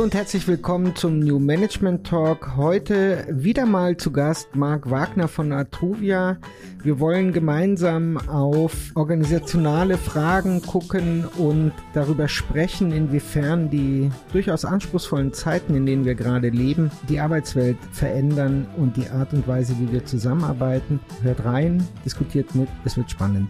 und herzlich willkommen zum New Management Talk. Heute wieder mal zu Gast Marc Wagner von Atruvia. Wir wollen gemeinsam auf organisationale Fragen gucken und darüber sprechen, inwiefern die durchaus anspruchsvollen Zeiten, in denen wir gerade leben, die Arbeitswelt verändern und die Art und Weise, wie wir zusammenarbeiten. Hört rein, diskutiert mit, es wird spannend.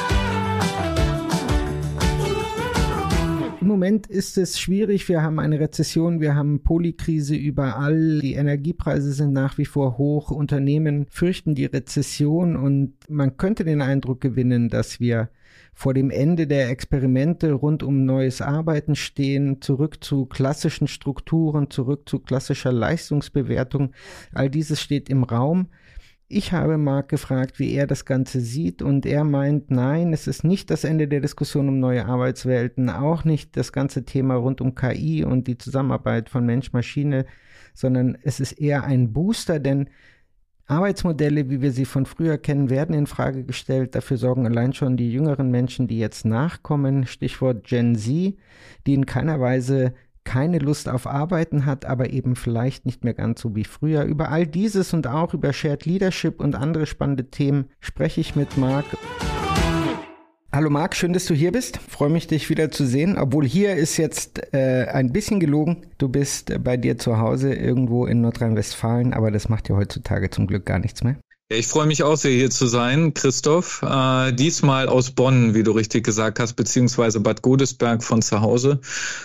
Im Moment ist es schwierig, wir haben eine Rezession, wir haben Polykrise überall, die Energiepreise sind nach wie vor hoch, Unternehmen fürchten die Rezession und man könnte den Eindruck gewinnen, dass wir vor dem Ende der Experimente rund um neues Arbeiten stehen, zurück zu klassischen Strukturen, zurück zu klassischer Leistungsbewertung. All dieses steht im Raum. Ich habe Marc gefragt, wie er das Ganze sieht und er meint, nein, es ist nicht das Ende der Diskussion um neue Arbeitswelten, auch nicht das ganze Thema rund um KI und die Zusammenarbeit von Mensch-Maschine, sondern es ist eher ein Booster, denn Arbeitsmodelle, wie wir sie von früher kennen, werden in Frage gestellt. Dafür sorgen allein schon die jüngeren Menschen, die jetzt nachkommen, Stichwort Gen Z, die in keiner Weise keine Lust auf Arbeiten hat, aber eben vielleicht nicht mehr ganz so wie früher. Über all dieses und auch über Shared Leadership und andere spannende Themen spreche ich mit Marc. Hallo Marc, schön, dass du hier bist. Freue mich, dich wieder zu sehen. Obwohl hier ist jetzt ein bisschen gelogen. Du bist bei dir zu Hause irgendwo in Nordrhein-Westfalen, aber das macht ja heutzutage zum Glück gar nichts mehr. Ja, ich freue mich auch sehr, hier zu sein, Christoph. Diesmal aus Bonn, wie du richtig gesagt hast, beziehungsweise Bad Godesberg von zu Hause.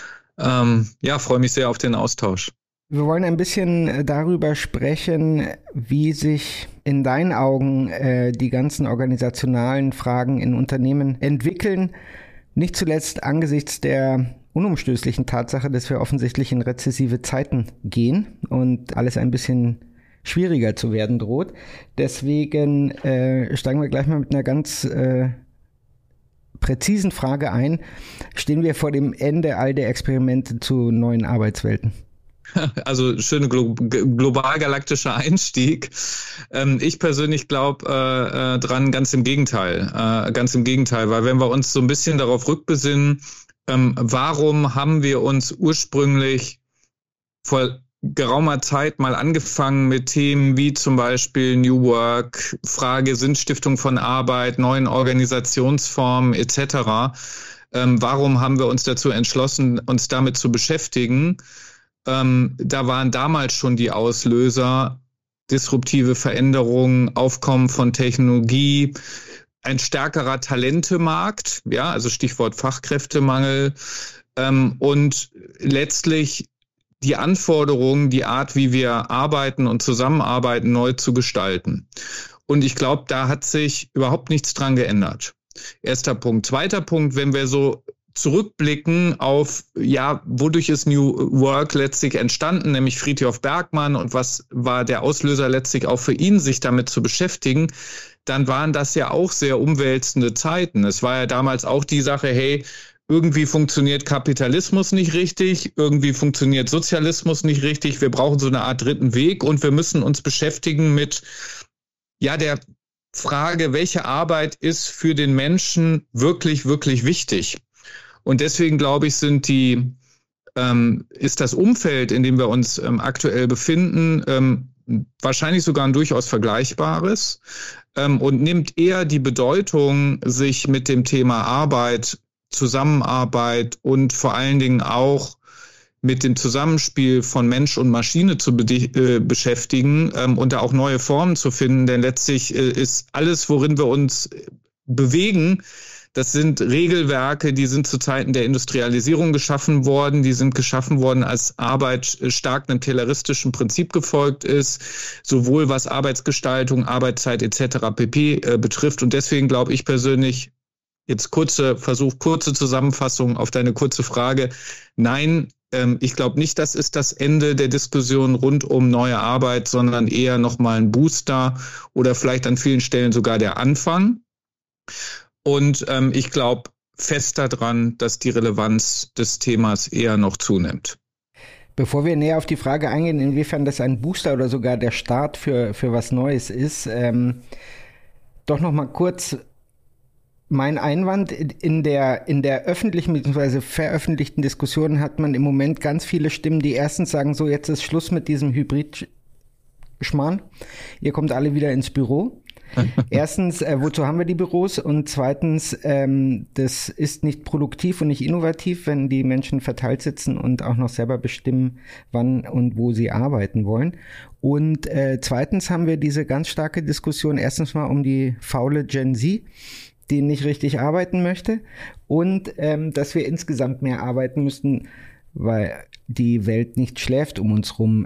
Freue mich sehr auf den Austausch. Wir wollen ein bisschen darüber sprechen, wie sich in deinen Augen die ganzen organisationalen Fragen in Unternehmen entwickeln. Nicht zuletzt angesichts der unumstößlichen Tatsache, dass wir offensichtlich in rezessive Zeiten gehen und alles ein bisschen schwieriger zu werden droht. Deswegen steigen wir gleich mal mit einer ganz präzisen Frage ein. Stehen wir vor dem Ende all der Experimente zu neuen Arbeitswelten? Also schöne global-galaktischer Einstieg. Ich persönlich glaube dran, ganz im Gegenteil, weil wenn wir uns so ein bisschen darauf rückbesinnen, warum haben wir uns ursprünglich vor geraumer Zeit mal angefangen mit Themen wie zum Beispiel New Work, Frage Sinnstiftung von Arbeit, neuen Organisationsformen etc. Warum haben wir uns dazu entschlossen, uns damit zu beschäftigen? Da waren damals schon die Auslöser, disruptive Veränderungen, Aufkommen von Technologie, ein stärkerer Talentemarkt, ja, also Stichwort Fachkräftemangel und letztlich die Anforderungen, die Art, wie wir arbeiten und zusammenarbeiten, neu zu gestalten. Und ich glaube, da hat sich überhaupt nichts dran geändert. Erster Punkt. Zweiter Punkt, wenn wir so zurückblicken auf, ja, wodurch ist New Work letztlich entstanden, nämlich Frithjof Bergmann und was war der Auslöser letztlich auch für ihn, sich damit zu beschäftigen, dann waren das ja auch sehr umwälzende Zeiten. Es war ja damals auch die Sache, hey, irgendwie funktioniert Kapitalismus nicht richtig, irgendwie funktioniert Sozialismus nicht richtig. Wir brauchen so eine Art dritten Weg und wir müssen uns beschäftigen mit der Frage, welche Arbeit ist für den Menschen wirklich, wirklich wichtig. Und deswegen glaube ich, ist das Umfeld, in dem wir uns aktuell befinden, wahrscheinlich sogar ein durchaus vergleichbares und nimmt eher die Bedeutung, sich mit dem Thema Arbeit, Zusammenarbeit und vor allen Dingen auch mit dem Zusammenspiel von Mensch und Maschine zu beschäftigen und da auch neue Formen zu finden. Denn letztlich ist alles, worin wir uns bewegen, das sind Regelwerke, die sind zu Zeiten der Industrialisierung geschaffen worden. Die sind geschaffen worden, als Arbeit stark einem tayloristischen Prinzip gefolgt ist, sowohl was Arbeitsgestaltung, Arbeitszeit etc. pp. Betrifft. Und deswegen glaube ich persönlich, jetzt kurze Zusammenfassung auf deine kurze Frage. Nein, ich glaube nicht, das ist das Ende der Diskussion rund um neue Arbeit, sondern eher nochmal ein Booster oder vielleicht an vielen Stellen sogar der Anfang. Und ich glaube fest daran, dass die Relevanz des Themas eher noch zunimmt. Bevor wir näher auf die Frage eingehen, inwiefern das ein Booster oder sogar der Start für was Neues ist, doch noch mal kurz mein Einwand, in der öffentlichen bzw. veröffentlichten Diskussion hat man im Moment ganz viele Stimmen, die erstens sagen, so jetzt ist Schluss mit diesem Hybrid-Schmarrn. Ihr kommt alle wieder ins Büro. Erstens, wozu haben wir die Büros? Und zweitens, das ist nicht produktiv und nicht innovativ, wenn die Menschen verteilt sitzen und auch noch selber bestimmen, wann und wo sie arbeiten wollen. Und zweitens haben wir diese ganz starke Diskussion erstens mal um die faule Gen Z, die nicht richtig arbeiten möchte, und dass wir insgesamt mehr arbeiten müssten, weil die Welt nicht schläft um uns rum.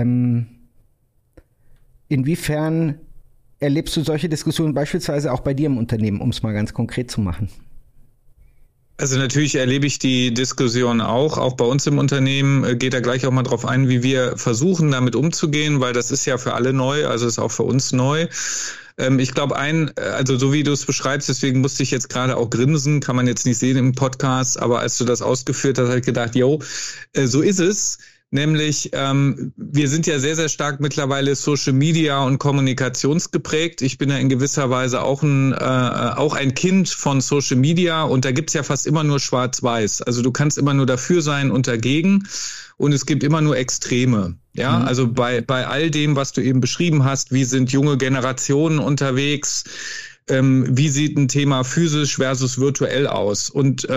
Inwiefern erlebst du solche Diskussionen beispielsweise auch bei dir im Unternehmen, um es mal ganz konkret zu machen? Also natürlich erlebe ich die Diskussion auch bei uns im Unternehmen, geht da gleich auch mal drauf ein, wie wir versuchen, damit umzugehen, weil das ist ja für alle neu, also ist auch für uns neu. Ich glaube also so wie du es beschreibst, deswegen musste ich jetzt gerade auch grinsen, kann man jetzt nicht sehen im Podcast, aber als du das ausgeführt hast, habe ich gedacht, so ist es. Nämlich, wir sind ja sehr, sehr stark mittlerweile Social Media und kommunikationsgeprägt. Ich bin ja in gewisser Weise auch ein Kind von Social Media, und da gibt's ja fast immer nur Schwarz-Weiß. Also du kannst immer nur dafür sein und dagegen, und es gibt immer nur Extreme. Ja, also bei all dem, was du eben beschrieben hast, wie sind junge Generationen unterwegs, wie sieht ein Thema physisch versus virtuell aus? Und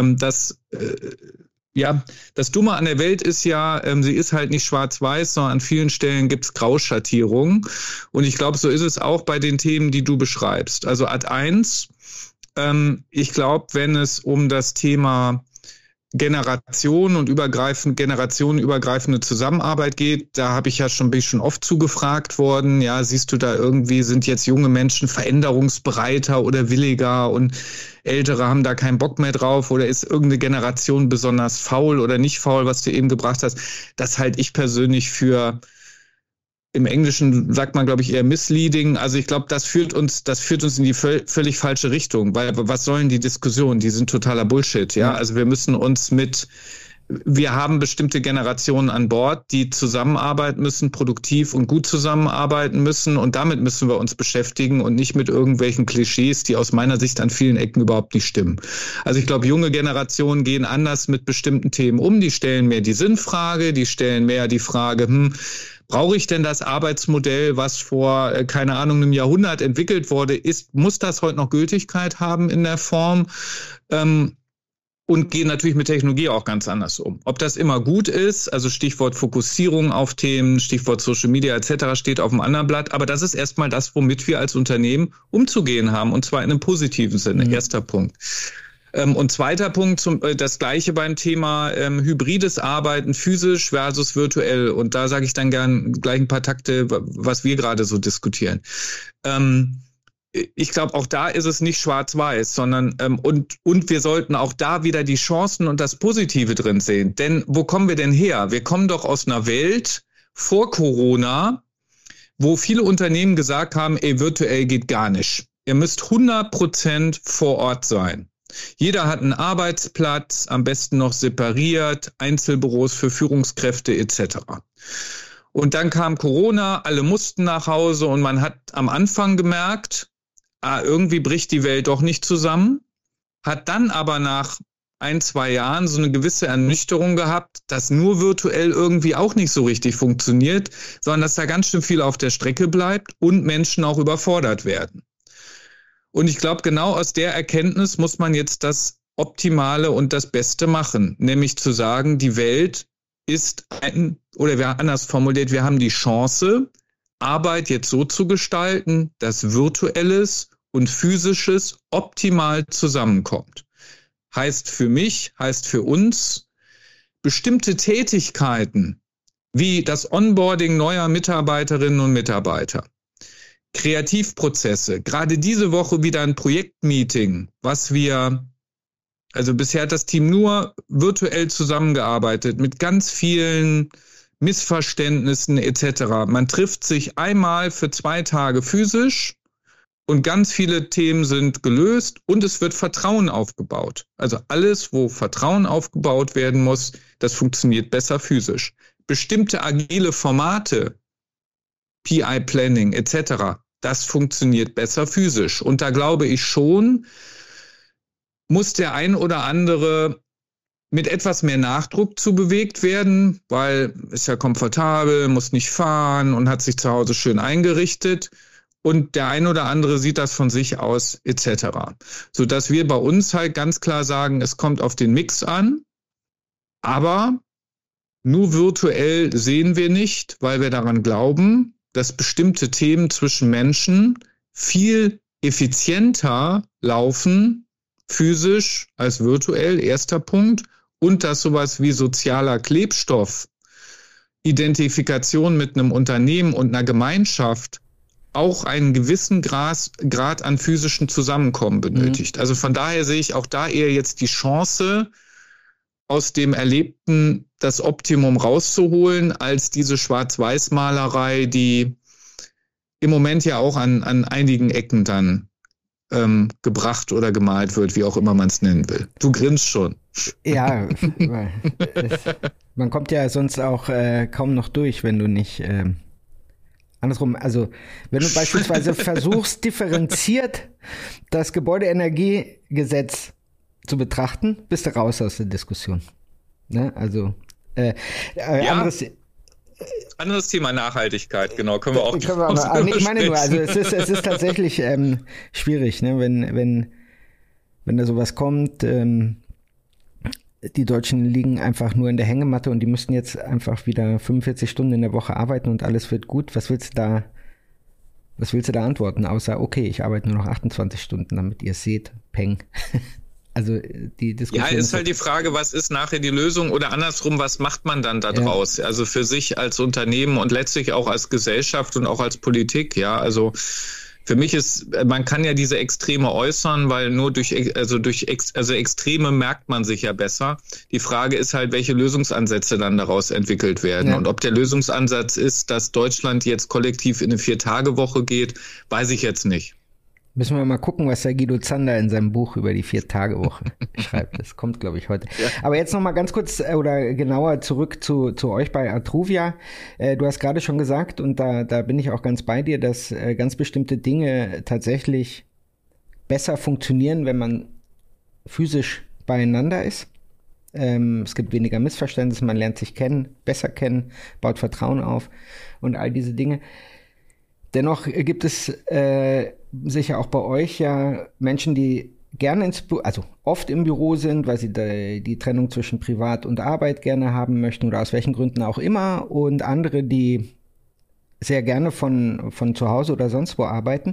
das Dumme an der Welt ist ja, sie ist halt nicht schwarz-weiß, sondern an vielen Stellen gibt's Grauschattierungen. Und ich glaube, so ist es auch bei den Themen, die du beschreibst. Also Ad 1, ich glaube, wenn es um das Thema generationenübergreifende Zusammenarbeit geht, bin ich schon oft zugefragt worden, ja, siehst du da irgendwie, sind jetzt junge Menschen veränderungsbereiter oder williger und Ältere haben da keinen Bock mehr drauf, oder ist irgendeine Generation besonders faul oder nicht faul, was du eben gebracht hast? Das halte ich persönlich für, im Englischen sagt man, glaube ich, eher misleading. Also ich glaube, das führt uns in die völlig falsche Richtung, weil was sollen die Diskussionen? Die sind totaler Bullshit, ja. Also wir haben bestimmte Generationen an Bord, die zusammenarbeiten müssen, produktiv und gut zusammenarbeiten müssen, und damit müssen wir uns beschäftigen und nicht mit irgendwelchen Klischees, die aus meiner Sicht an vielen Ecken überhaupt nicht stimmen. Also ich glaube, junge Generationen gehen anders mit bestimmten Themen um, die stellen mehr die Sinnfrage, die stellen mehr die Frage, brauche ich denn das Arbeitsmodell, was vor, keine Ahnung, einem Jahrhundert entwickelt wurde, muss das heute noch Gültigkeit haben in der Form? Und gehen natürlich mit Technologie auch ganz anders um. Ob das immer gut ist, also Stichwort Fokussierung auf Themen, Stichwort Social Media etc. steht auf dem anderen Blatt, aber das ist erstmal das, womit wir als Unternehmen umzugehen haben, und zwar in einem positiven Sinne. Erster Punkt. Und zweiter Punkt, das Gleiche beim Thema hybrides Arbeiten, physisch versus virtuell. Und da sage ich dann gern gleich ein paar Takte, was wir gerade so diskutieren. Ich glaube, auch da ist es nicht schwarz-weiß, sondern und wir sollten auch da wieder die Chancen und das Positive drin sehen. Denn wo kommen wir denn her? Wir kommen doch aus einer Welt vor Corona, wo viele Unternehmen gesagt haben, virtuell geht gar nicht. Ihr müsst 100% vor Ort sein. Jeder hat einen Arbeitsplatz, am besten noch separiert, Einzelbüros für Führungskräfte etc. Und dann kam Corona, alle mussten nach Hause, und man hat am Anfang gemerkt, irgendwie bricht die Welt doch nicht zusammen, hat dann aber nach 1-2 Jahren so eine gewisse Ernüchterung gehabt, dass nur virtuell irgendwie auch nicht so richtig funktioniert, sondern dass da ganz schön viel auf der Strecke bleibt und Menschen auch überfordert werden. Und ich glaube, genau aus der Erkenntnis muss man jetzt das Optimale und das Beste machen, nämlich zu sagen, die Welt ist anders formuliert, wir haben die Chance, Arbeit jetzt so zu gestalten, dass Virtuelles und Physisches optimal zusammenkommt. Heißt für mich, heißt für uns, bestimmte Tätigkeiten wie das Onboarding neuer Mitarbeiterinnen und Mitarbeiter, Kreativprozesse, gerade diese Woche wieder ein Projektmeeting, also bisher hat das Team nur virtuell zusammengearbeitet mit ganz vielen Missverständnissen etc. Man trifft sich einmal für 2 Tage physisch und ganz viele Themen sind gelöst und es wird Vertrauen aufgebaut. Also alles, wo Vertrauen aufgebaut werden muss, das funktioniert besser physisch. Bestimmte agile Formate, PI-Planning etc., das funktioniert besser physisch. Und da glaube ich schon, muss der ein oder andere mit etwas mehr Nachdruck zu bewegt werden, weil ist ja komfortabel, muss nicht fahren und hat sich zu Hause schön eingerichtet. Und der ein oder andere sieht das von sich aus etc. Sodass wir bei uns halt ganz klar sagen, es kommt auf den Mix an, aber nur virtuell sehen wir nicht, weil wir daran glauben, dass bestimmte Themen zwischen Menschen viel effizienter laufen, physisch als virtuell, erster Punkt. Und dass sowas wie sozialer Klebstoff, Identifikation mit einem Unternehmen und einer Gemeinschaft auch einen gewissen Grad an physischen Zusammenkommen benötigt. Also von daher sehe ich auch da eher jetzt die Chance, aus dem Erlebten das Optimum rauszuholen, als diese Schwarz-Weiß-Malerei, die im Moment ja auch an einigen Ecken dann gebracht oder gemalt wird, wie auch immer man es nennen will. Du grinst schon. Ja, man kommt ja sonst auch kaum noch durch, wenn du nicht andersrum, also wenn du beispielsweise versuchst, differenziert das Gebäudeenergiegesetz zu betrachten, bist du raus aus der Diskussion. Ne? Also anderes Thema Nachhaltigkeit, genau, können wir auch. Ich meine nur, also es ist tatsächlich schwierig, ne? wenn da sowas kommt. Die Deutschen liegen einfach nur in der Hängematte und die müssten jetzt einfach wieder 45 Stunden in der Woche arbeiten und alles wird gut. Was willst du da antworten? Außer, okay, ich arbeite nur noch 28 Stunden, damit ihr es seht. Peng. Also die Diskussion. Ja, ist halt die Frage, was ist nachher die Lösung oder andersrum, was macht man dann da draus? Ja. Also für sich als Unternehmen und letztlich auch als Gesellschaft und auch als Politik, ja, also für mich man kann ja diese Extreme äußern, weil nur durch Extreme merkt man sich ja besser. Die Frage ist halt, welche Lösungsansätze dann daraus entwickelt werden. Ja. Und ob der Lösungsansatz ist, dass Deutschland jetzt kollektiv in eine 4-Tage-Woche geht, weiß ich jetzt nicht. Müssen wir mal gucken, was der Guido Zander in seinem Buch über die 4-Tage-Woche schreibt. Das kommt, glaube ich, heute. Ja. Aber jetzt noch mal ganz kurz oder genauer zurück zu euch bei Atruvia. Du hast gerade schon gesagt, und da bin ich auch ganz bei dir, dass ganz bestimmte Dinge tatsächlich besser funktionieren, wenn man physisch beieinander ist. Es gibt weniger Missverständnisse, man lernt sich besser kennen, baut Vertrauen auf und all diese Dinge. Dennoch gibt es sicher auch bei euch ja Menschen, die gerne also oft im Büro sind, weil sie die Trennung zwischen Privat und Arbeit gerne haben möchten oder aus welchen Gründen auch immer, und andere, die sehr gerne von zu Hause oder sonst wo arbeiten.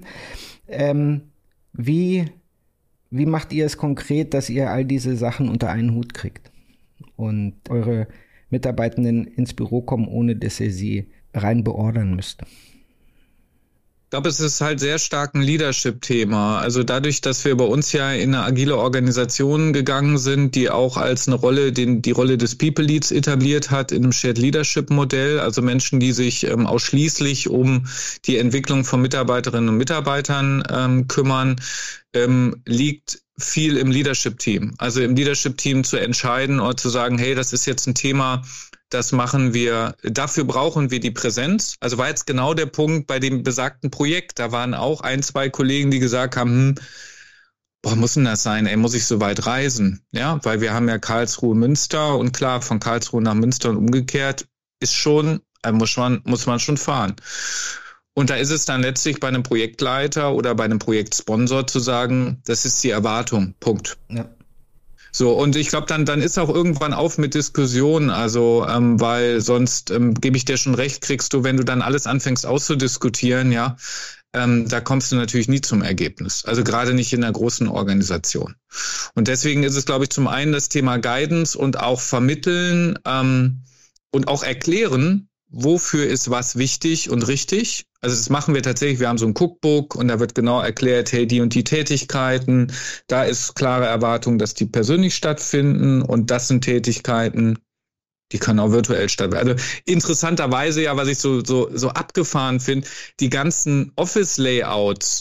Wie macht ihr es konkret, dass ihr all diese Sachen unter einen Hut kriegt und eure Mitarbeitenden ins Büro kommen, ohne dass ihr sie rein beordern müsst? Ich glaube, es ist halt sehr stark ein Leadership-Thema. Also dadurch, dass wir bei uns ja in eine agile Organisation gegangen sind, die auch als eine Rolle die Rolle des People Leads etabliert hat in einem Shared Leadership-Modell, also Menschen, die sich ausschließlich um die Entwicklung von Mitarbeiterinnen und Mitarbeitern kümmern, liegt viel im Leadership-Team. Also im Leadership-Team zu entscheiden oder zu sagen, hey, das ist jetzt ein Thema, das machen wir, dafür brauchen wir die Präsenz. Also war jetzt genau der Punkt bei dem besagten Projekt. Da waren auch 1-2 Kollegen, die gesagt haben, muss denn das sein? Muss ich so weit reisen? Ja, weil wir haben ja Karlsruhe, Münster, und klar, von Karlsruhe nach Münster und umgekehrt ist schon, muss man schon fahren. Und da ist es dann letztlich bei einem Projektleiter oder bei einem Projektsponsor zu sagen, das ist die Erwartung, Punkt. Ja. So, und ich glaube, dann ist auch irgendwann auf mit Diskussionen, also weil sonst gebe ich dir schon recht, kriegst du, wenn du dann alles anfängst auszudiskutieren, ja, da kommst du natürlich nie zum Ergebnis. Also gerade nicht in einer großen Organisation. Und deswegen ist es, glaube ich, zum einen das Thema Guidance und auch vermitteln und auch erklären, wofür ist was wichtig und richtig. Also das machen wir tatsächlich, wir haben so ein Cookbook und da wird genau erklärt, hey, die und die Tätigkeiten, da ist klare Erwartung, dass die persönlich stattfinden, und das sind Tätigkeiten, die können auch virtuell stattfinden. Also interessanterweise ja, was ich so abgefahren finde, die ganzen Office-Layouts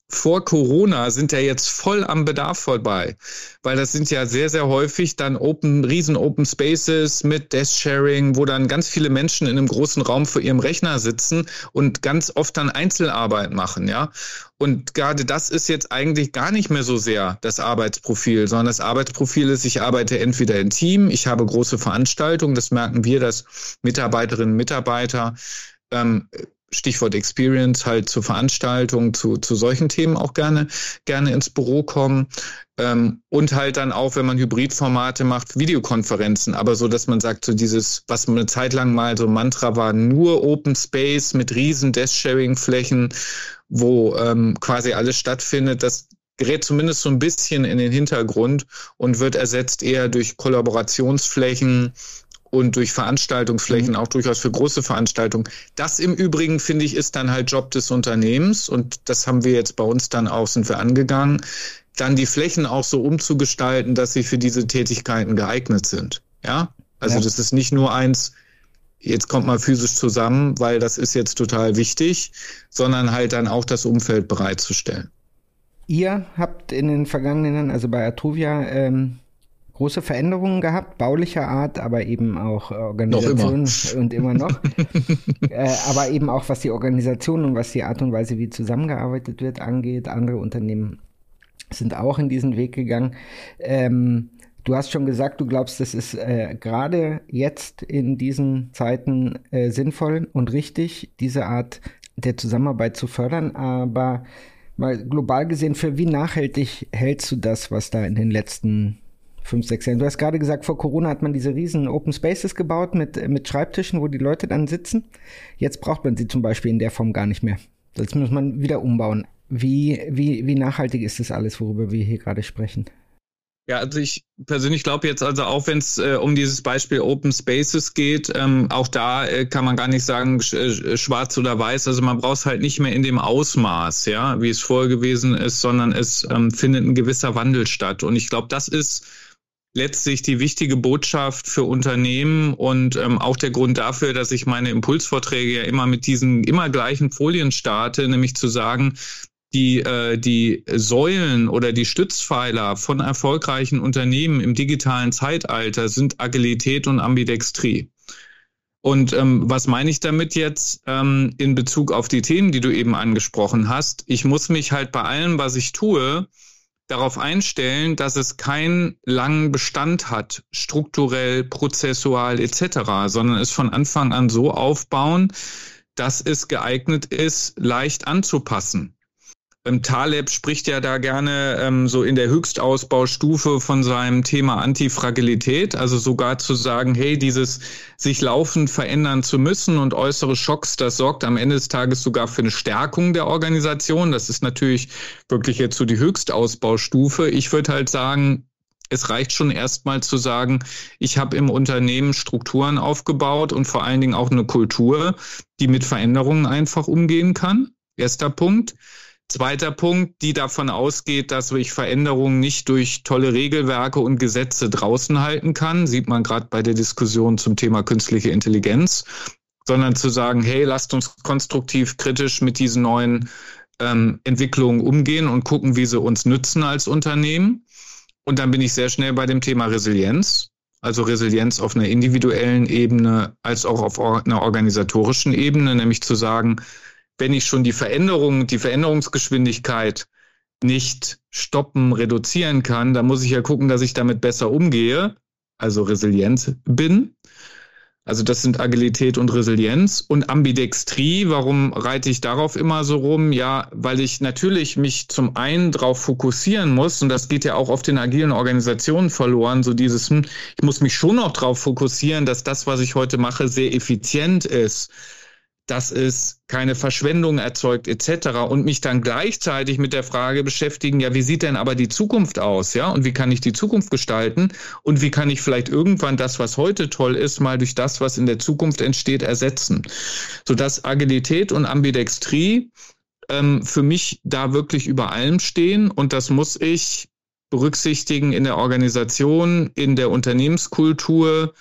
vor Corona sind ja jetzt voll am Bedarf vorbei, weil das sind ja sehr, sehr häufig dann riesen Open Spaces mit Desk-Sharing, wo dann ganz viele Menschen in einem großen Raum vor ihrem Rechner sitzen und ganz oft dann Einzelarbeit machen, ja. Und gerade das ist jetzt eigentlich gar nicht mehr so sehr das Arbeitsprofil, sondern das Arbeitsprofil ist, ich arbeite entweder im Team, ich habe große Veranstaltungen, das merken wir, dass Mitarbeiterinnen und Mitarbeiter Stichwort Experience, halt zu Veranstaltungen, zu solchen Themen auch gerne ins Büro kommen. Und halt dann auch, wenn man Hybridformate macht, Videokonferenzen. Aber so, dass man sagt, so dieses, was eine Zeit lang mal so Mantra war, nur Open Space mit riesen Desk-Sharing-Flächen, wo quasi alles stattfindet, das gerät zumindest so ein bisschen in den Hintergrund und wird ersetzt eher durch Kollaborationsflächen und durch Veranstaltungsflächen, auch durchaus für große Veranstaltungen. Das im Übrigen, finde ich, ist dann halt Job des Unternehmens und das haben wir jetzt bei uns dann auch, sind wir angegangen, dann die Flächen auch so umzugestalten, dass sie für diese Tätigkeiten geeignet sind. Ja, also das ist nicht nur jetzt kommt man physisch zusammen, weil das ist jetzt total wichtig, sondern halt dann auch das Umfeld bereitzustellen. Ihr habt in den vergangenen Jahren, also bei Atruvia, große Veränderungen gehabt, baulicher Art, aber eben auch Organisation und immer noch. Aber eben auch was die Organisation und was die Art und Weise, wie zusammengearbeitet wird, angeht. Andere Unternehmen sind auch in diesen Weg gegangen. Du hast schon gesagt, du glaubst, das ist gerade jetzt in diesen Zeiten sinnvoll und richtig, diese Art der Zusammenarbeit zu fördern. Aber mal global gesehen, für wie nachhaltig hältst du das, was da in den letzten 5, 6 Jahren. Du hast gerade gesagt, vor Corona hat man diese riesen Open Spaces gebaut mit Schreibtischen, wo die Leute dann sitzen. Jetzt braucht man sie zum Beispiel in der Form gar nicht mehr. Jetzt muss man wieder umbauen. Wie nachhaltig ist das alles, worüber wir hier gerade sprechen? Ja, also ich persönlich glaube jetzt also auch, wenn es um dieses Beispiel Open Spaces geht, auch da kann man gar nicht sagen, schwarz oder weiß. Also man braucht es halt nicht mehr in dem Ausmaß, ja, wie es vorher gewesen ist, sondern es findet ein gewisser Wandel statt. Und ich glaube, das ist letztlich die wichtige Botschaft für Unternehmen und auch der Grund dafür, dass ich meine Impulsvorträge ja immer mit diesen immer gleichen Folien starte, nämlich zu sagen, die Säulen oder die Stützpfeiler von erfolgreichen Unternehmen im digitalen Zeitalter sind Agilität und Ambidextrie. Und was meine ich damit jetzt in Bezug auf die Themen, die du eben angesprochen hast? Ich muss mich halt bei allem, was ich tue, darauf einstellen, dass es keinen langen Bestand hat, strukturell, prozessual etc., sondern es von Anfang an so aufbauen, dass es geeignet ist, leicht anzupassen. Taleb spricht ja da gerne so in der Höchstausbaustufe von seinem Thema Antifragilität, also sogar zu sagen, hey, dieses sich laufend verändern zu müssen und äußere Schocks, das sorgt am Ende des Tages sogar für eine Stärkung der Organisation. Das ist natürlich wirklich jetzt so die Höchstausbaustufe. Ich würde halt sagen, es reicht schon erstmal zu sagen, ich habe im Unternehmen Strukturen aufgebaut und vor allen Dingen auch eine Kultur, die mit Veränderungen einfach umgehen kann. Erster Punkt. Zweiter Punkt, die davon ausgeht, dass ich Veränderungen nicht durch tolle Regelwerke und Gesetze draußen halten kann, sieht man gerade bei der Diskussion zum Thema künstliche Intelligenz, sondern zu sagen, hey, lasst uns konstruktiv, kritisch mit diesen neuen Entwicklungen umgehen und gucken, wie sie uns nützen als Unternehmen. Und dann bin ich sehr schnell bei dem Thema Resilienz, also Resilienz auf einer individuellen Ebene als auch auf einer organisatorischen Ebene, nämlich zu sagen, wenn ich schon die Veränderungsgeschwindigkeit nicht stoppen, reduzieren kann, dann muss ich ja gucken, dass ich damit besser umgehe, also resilient bin. Also das sind Agilität und Resilienz. Und Ambidextrie, warum reite ich darauf immer so rum? Ja, weil ich natürlich mich zum einen darauf fokussieren muss, und das geht ja auch oft in agilen Organisationen verloren, so dieses, ich muss mich schon noch darauf fokussieren, dass das, was ich heute mache, sehr effizient ist, dass es keine Verschwendung erzeugt etc. und mich dann gleichzeitig mit der Frage beschäftigen, ja, wie sieht denn aber die Zukunft aus, ja? Und wie kann ich die Zukunft gestalten? Und wie kann ich vielleicht irgendwann das, was heute toll ist, mal durch das, was in der Zukunft entsteht, ersetzen? Sodass Agilität und Ambidextrie für mich da wirklich über allem stehen und das muss ich berücksichtigen in der Organisation, in der Unternehmenskultur,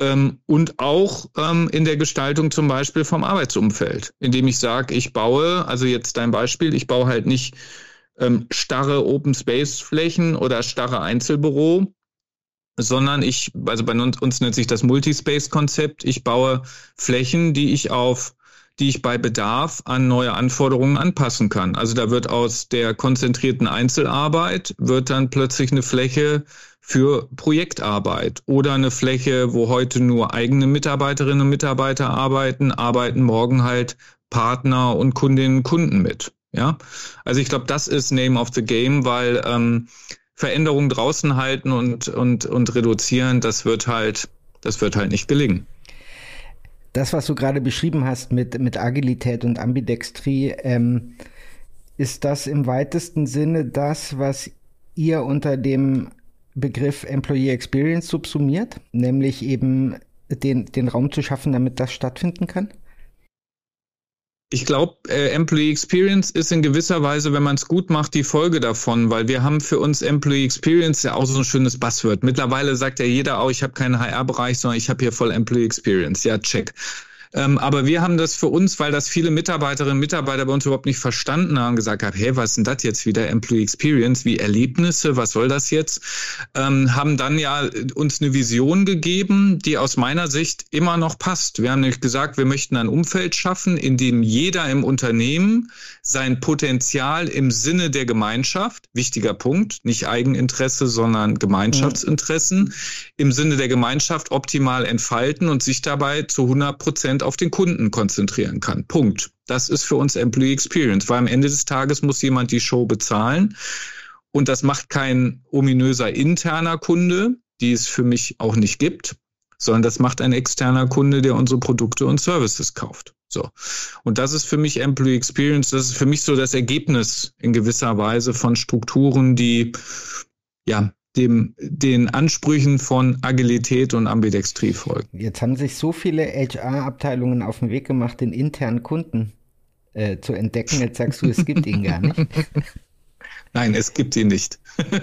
und auch in der Gestaltung zum Beispiel vom Arbeitsumfeld, indem ich sage, ich baue, also jetzt dein Beispiel, ich baue halt nicht starre Open-Space-Flächen oder starre Einzelbüro, sondern also bei uns nennt sich das Multispace-Konzept. Ich baue Flächen, die ich bei Bedarf an neue Anforderungen anpassen kann. Also da wird aus der konzentrierten Einzelarbeit wird dann plötzlich eine Fläche für Projektarbeit oder eine Fläche, wo heute nur eigene Mitarbeiterinnen und Mitarbeiter arbeiten morgen halt Partner und Kundinnen und Kunden mit. Ja, also ich glaube, das ist Name of the Game, weil Veränderungen draußen halten und reduzieren, das wird halt nicht gelingen. Das, was du gerade beschrieben hast mit Agilität und Ambidextrie, ist das im weitesten Sinne das, was ihr unter dem Begriff Employee Experience subsumiert, nämlich eben den Raum zu schaffen, damit das stattfinden kann? Ich glaube, Employee Experience ist in gewisser Weise, wenn man es gut macht, die Folge davon, weil wir haben für uns Employee Experience ja auch so ein schönes Buzzword. Mittlerweile sagt ja jeder auch, ich habe keinen HR-Bereich, sondern ich habe hier voll Employee Experience. Ja, check. Aber wir haben das für uns, weil das viele Mitarbeiterinnen und Mitarbeiter bei uns überhaupt nicht verstanden haben, gesagt haben, hey, was ist denn das jetzt wieder, Employee Experience, wie Erlebnisse, was soll das jetzt? Haben dann ja uns eine Vision gegeben, die aus meiner Sicht immer noch passt. Wir haben nämlich gesagt, wir möchten ein Umfeld schaffen, in dem jeder im Unternehmen sein Potenzial im Sinne der Gemeinschaft, wichtiger Punkt, nicht Eigeninteresse, sondern Gemeinschaftsinteressen, im Sinne der Gemeinschaft optimal entfalten und sich dabei zu 100% auf den Kunden konzentrieren kann. Punkt. Das ist für uns Employee Experience, weil am Ende des Tages muss jemand die Show bezahlen und das macht kein ominöser interner Kunde, die es für mich auch nicht gibt, sondern das macht ein externer Kunde, der unsere Produkte und Services kauft. So. Und das ist für mich Employee Experience, das ist für mich so das Ergebnis in gewisser Weise von Strukturen, die ja den Ansprüchen von Agilität und Ambidextrie folgen. Jetzt haben sich so viele HR-Abteilungen auf den Weg gemacht, den internen Kunden zu entdecken. Jetzt sagst du, es gibt ihn gar nicht. Nein, es gibt ihn nicht.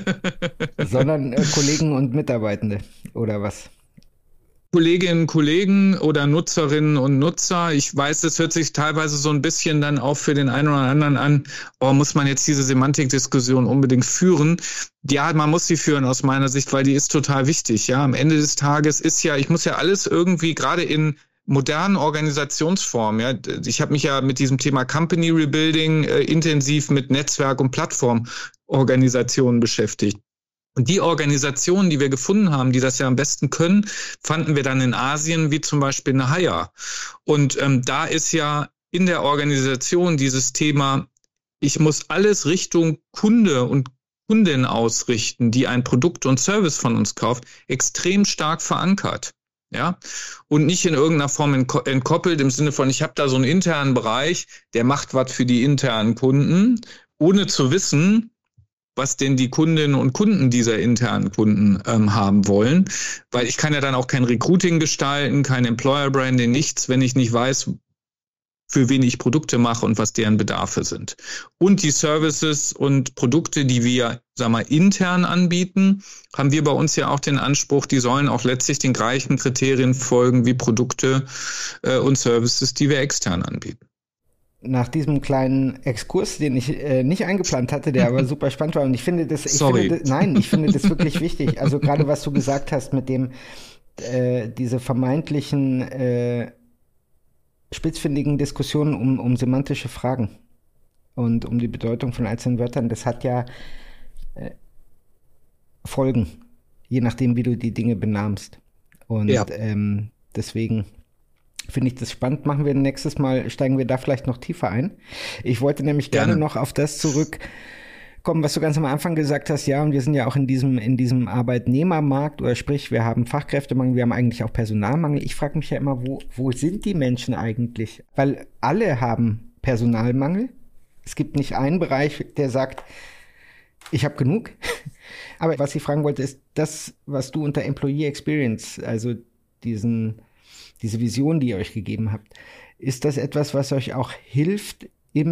Sondern Kollegen und Mitarbeitende, oder was? Kolleginnen und Kollegen oder Nutzerinnen und Nutzer. Ich weiß, das hört sich teilweise so ein bisschen dann auch für den einen oder anderen an, muss man jetzt diese Semantikdiskussion unbedingt führen? Ja, man muss sie führen aus meiner Sicht, weil die ist total wichtig. Ja, am Ende des Tages ich muss ja alles irgendwie gerade in modernen Organisationsformen, ja, ich habe mich ja mit diesem Thema Company Rebuilding intensiv mit Netzwerk- und Plattformorganisationen beschäftigt. Und die Organisationen, die wir gefunden haben, die das ja am besten können, fanden wir dann in Asien, wie zum Beispiel eine Haier. Und da ist ja in der Organisation dieses Thema, ich muss alles Richtung Kunde und Kundin ausrichten, die ein Produkt und Service von uns kauft, extrem stark verankert. Ja, und nicht in irgendeiner Form entkoppelt im Sinne von, ich habe da so einen internen Bereich, der macht was für die internen Kunden, ohne zu wissen, was denn die Kundinnen und Kunden dieser internen Kunden haben wollen. Weil ich kann ja dann auch kein Recruiting gestalten, kein Employer Branding, nichts, wenn ich nicht weiß, für wen ich Produkte mache und was deren Bedarfe sind. Und die Services und Produkte, die wir, intern anbieten, haben wir bei uns ja auch den Anspruch, die sollen auch letztlich den gleichen Kriterien folgen wie Produkte und Services, die wir extern anbieten. Nach diesem kleinen Exkurs, den ich nicht eingeplant hatte, der aber super spannend war. Und ich finde das wirklich wichtig. Also gerade was du gesagt hast mit dem, diese vermeintlichen spitzfindigen Diskussionen um semantische Fragen und um die Bedeutung von einzelnen Wörtern, das hat ja Folgen, je nachdem, wie du die Dinge benahmst. Und deswegen finde ich das spannend. Nächstes Mal steigen wir da vielleicht noch tiefer ein. Ich wollte nämlich gerne noch auf das zurückkommen, was du ganz am Anfang gesagt hast. Ja, und wir sind ja auch in diesem Arbeitnehmermarkt, oder sprich, wir haben Fachkräftemangel, wir haben eigentlich auch Personalmangel. Ich frage mich ja immer, wo sind die Menschen eigentlich? Weil alle haben Personalmangel. Es gibt nicht einen Bereich, der sagt, ich habe genug. Aber was ich fragen wollte, ist das, was du unter Employee Experience, also diese Vision, die ihr euch gegeben habt, ist das etwas, was euch auch hilft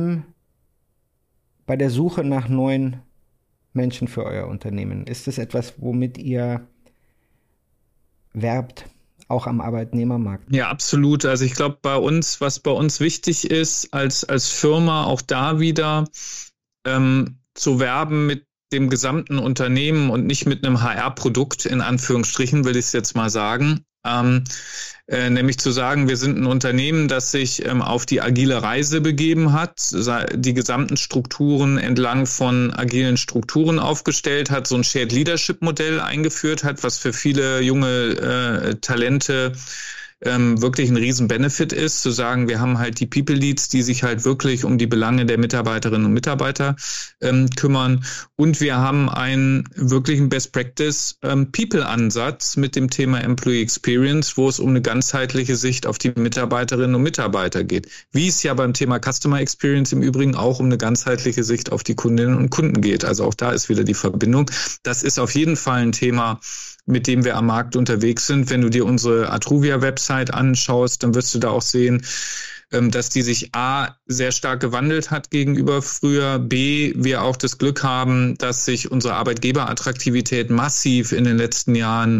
bei der Suche nach neuen Menschen für euer Unternehmen? Ist das etwas, womit ihr werbt, auch am Arbeitnehmermarkt? Ja, absolut. Also ich glaube, was bei uns wichtig ist als Firma, auch da wieder, zu werben mit dem gesamten Unternehmen und nicht mit einem HR-Produkt, in Anführungsstrichen, will ich es jetzt mal sagen. Nämlich zu sagen, wir sind ein Unternehmen, das sich auf die agile Reise begeben hat, die gesamten Strukturen entlang von agilen Strukturen aufgestellt hat, so ein Shared Leadership Modell eingeführt hat, was für viele junge Talente wirklich ein Riesen-Benefit ist, zu sagen, wir haben halt die People Leads, die sich halt wirklich um die Belange der Mitarbeiterinnen und Mitarbeiter kümmern. Und wir haben einen wirklichen Best-Practice-People-Ansatz mit dem Thema Employee Experience, wo es um eine ganzheitliche Sicht auf die Mitarbeiterinnen und Mitarbeiter geht. Wie es ja beim Thema Customer Experience im Übrigen auch um eine ganzheitliche Sicht auf die Kundinnen und Kunden geht. Also auch da ist wieder die Verbindung. Das ist auf jeden Fall ein Thema, mit dem wir am Markt unterwegs sind. Wenn du dir unsere Atruvia-Website anschaust, dann wirst du da auch sehen, dass die sich A, sehr stark gewandelt hat gegenüber früher, B, wir auch das Glück haben, dass sich unsere Arbeitgeberattraktivität massiv in den letzten Jahren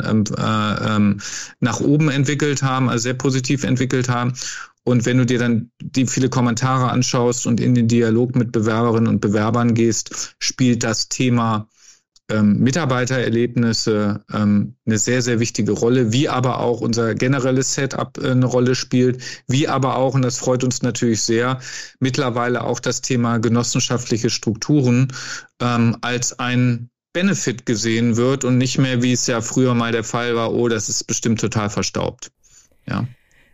nach oben entwickelt haben, also sehr positiv entwickelt haben. Und wenn du dir dann die viele Kommentare anschaust und in den Dialog mit Bewerberinnen und Bewerbern gehst, spielt das Thema Mitarbeitererlebnisse eine sehr, sehr wichtige Rolle, wie aber auch unser generelles Setup eine Rolle spielt, wie aber auch, und das freut uns natürlich sehr, mittlerweile auch das Thema genossenschaftliche Strukturen als ein Benefit gesehen wird und nicht mehr, wie es ja früher mal der Fall war, oh, das ist bestimmt total verstaubt. Ja.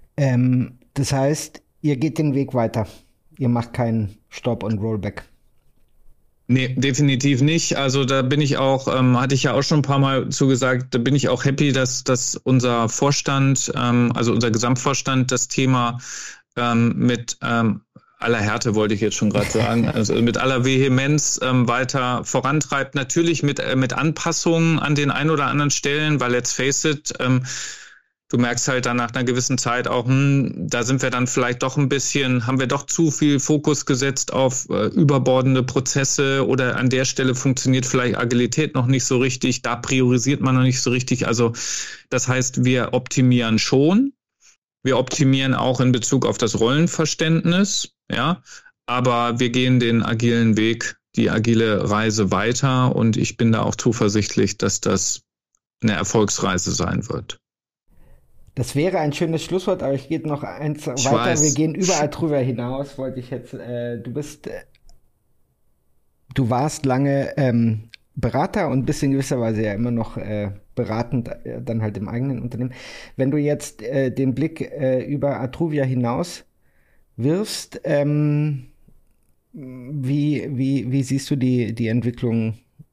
Das heißt, ihr geht den Weg weiter. Ihr macht keinen Stop und Rollback. Nee, definitiv nicht. Also da bin ich auch, hatte ich ja auch schon ein paar Mal zugesagt, da bin ich auch happy, dass unser Vorstand, also unser Gesamtvorstand das Thema mit aller Härte, wollte ich jetzt schon gerade sagen, also mit aller Vehemenz weiter vorantreibt. Natürlich mit Anpassungen an den ein oder anderen Stellen, weil let's face it, du merkst halt dann nach einer gewissen Zeit auch, da sind wir dann vielleicht doch haben wir doch zu viel Fokus gesetzt auf überbordende Prozesse oder an der Stelle funktioniert vielleicht Agilität noch nicht so richtig, da priorisiert man noch nicht so richtig. Also das heißt, wir optimieren schon. Wir optimieren auch in Bezug auf das Rollenverständnis, ja, aber wir gehen den agilen Weg, die agile Reise weiter und ich bin da auch zuversichtlich, dass das eine Erfolgsreise sein wird. Das wäre ein schönes Schlusswort, aber ich gehe noch eins weiter. Weiß. Wir gehen überall drüber hinaus, wollte ich jetzt. Du warst lange Berater und bist in gewisser Weise ja immer noch beratend, dann halt im eigenen Unternehmen. Wenn du jetzt den Blick über Atruvia hinaus wirfst, wie siehst du die Entwicklung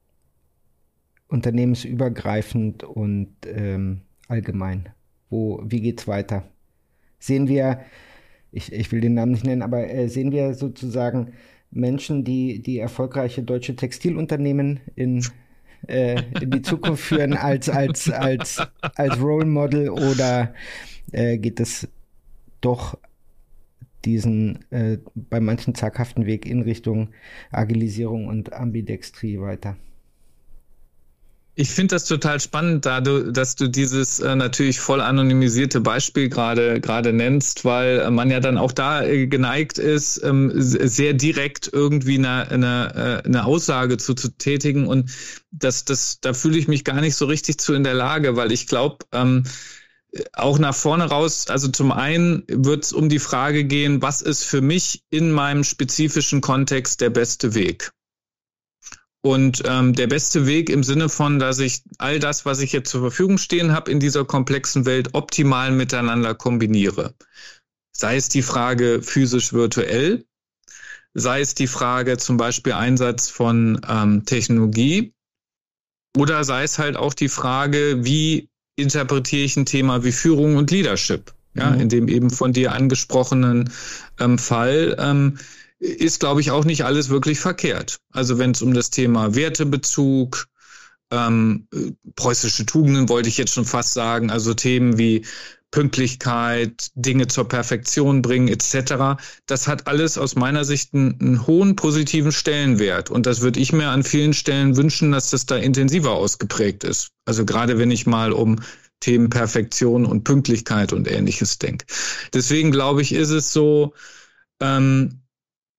unternehmensübergreifend und allgemein? Wie geht's weiter? Sehen wir, ich will den Namen nicht nennen, aber sehen wir sozusagen Menschen, die erfolgreiche deutsche Textilunternehmen in die Zukunft führen als Role Model oder geht es doch diesen bei manchen zaghaften Weg in Richtung Agilisierung und Ambidextrie weiter? Ich finde das total spannend, dass du dieses natürlich voll anonymisierte Beispiel gerade nennst, weil man ja dann auch da geneigt ist, sehr direkt irgendwie eine Aussage zu tätigen und da fühle ich mich gar nicht so richtig zu in der Lage, weil ich glaube, auch nach vorne raus, also zum einen wird es um die Frage gehen, was ist für mich in meinem spezifischen Kontext der beste Weg? Und der beste Weg im Sinne von, dass ich all das, was ich jetzt zur Verfügung stehen habe, in dieser komplexen Welt optimal miteinander kombiniere. Sei es die Frage physisch-virtuell, sei es die Frage zum Beispiel Einsatz von Technologie oder sei es halt auch die Frage, wie interpretiere ich ein Thema wie Führung und Leadership. Ja, in dem eben von dir angesprochenen Fall ist, glaube ich, auch nicht alles wirklich verkehrt. Also wenn es um das Thema Wertebezug, preußische Tugenden wollte ich jetzt schon fast sagen, also Themen wie Pünktlichkeit, Dinge zur Perfektion bringen etc., das hat alles aus meiner Sicht einen hohen positiven Stellenwert. Und das würde ich mir an vielen Stellen wünschen, dass das da intensiver ausgeprägt ist. Also gerade wenn ich mal um Themen Perfektion und Pünktlichkeit und Ähnliches denke. Deswegen glaube ich, ist es so,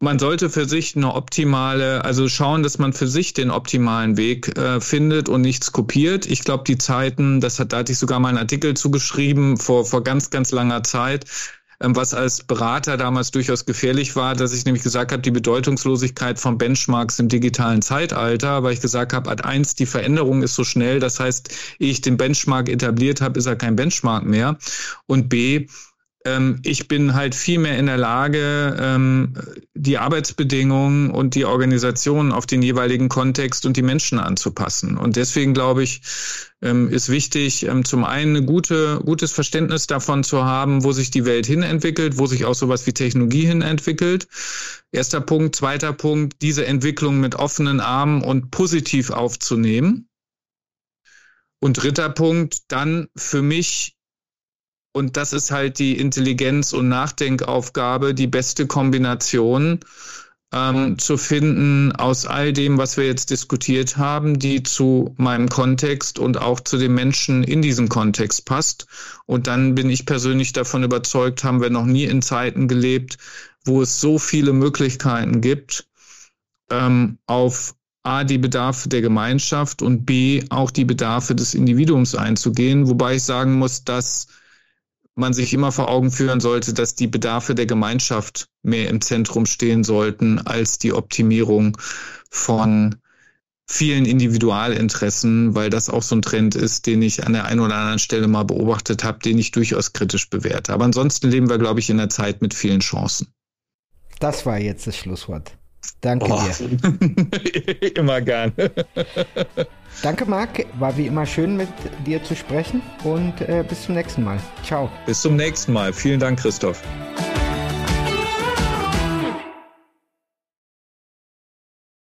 man sollte für sich also schauen, dass man für sich den optimalen Weg findet und nichts kopiert. Ich glaube, die Zeiten, da hatte ich sogar mal einen Artikel zugeschrieben vor ganz, ganz langer Zeit, was als Berater damals durchaus gefährlich war, dass ich nämlich gesagt habe, die Bedeutungslosigkeit von Benchmarks im digitalen Zeitalter, weil ich gesagt habe, Ad 1, die Veränderung ist so schnell, das heißt, ehe ich den Benchmark etabliert habe, ist er kein Benchmark mehr. Und B, ich bin halt viel mehr in der Lage, die Arbeitsbedingungen und die Organisation auf den jeweiligen Kontext und die Menschen anzupassen. Und deswegen glaube ich, ist wichtig, zum einen ein gutes Verständnis davon zu haben, wo sich die Welt hin entwickelt, wo sich auch sowas wie Technologie hin entwickelt. Erster Punkt. Zweiter Punkt, diese Entwicklung mit offenen Armen und positiv aufzunehmen. Und dritter Punkt, dann für mich, und das ist halt die Intelligenz- und Nachdenkaufgabe, die beste Kombination zu finden aus all dem, was wir jetzt diskutiert haben, die zu meinem Kontext und auch zu den Menschen in diesem Kontext passt. Und dann bin ich persönlich davon überzeugt, haben wir noch nie in Zeiten gelebt, wo es so viele Möglichkeiten gibt, auf A, die Bedarfe der Gemeinschaft und B, auch die Bedarfe des Individuums einzugehen. Wobei ich sagen muss, dass man sich immer vor Augen führen sollte, dass die Bedarfe der Gemeinschaft mehr im Zentrum stehen sollten als die Optimierung von vielen Individualinteressen, weil das auch so ein Trend ist, den ich an der einen oder anderen Stelle mal beobachtet habe, den ich durchaus kritisch bewerte. Aber ansonsten leben wir, glaube ich, in einer Zeit mit vielen Chancen. Das war jetzt das Schlusswort. Danke dir. Immer gern. Danke, Marc. War wie immer schön, mit dir zu sprechen und bis zum nächsten Mal. Ciao. Bis zum nächsten Mal. Vielen Dank, Christoph.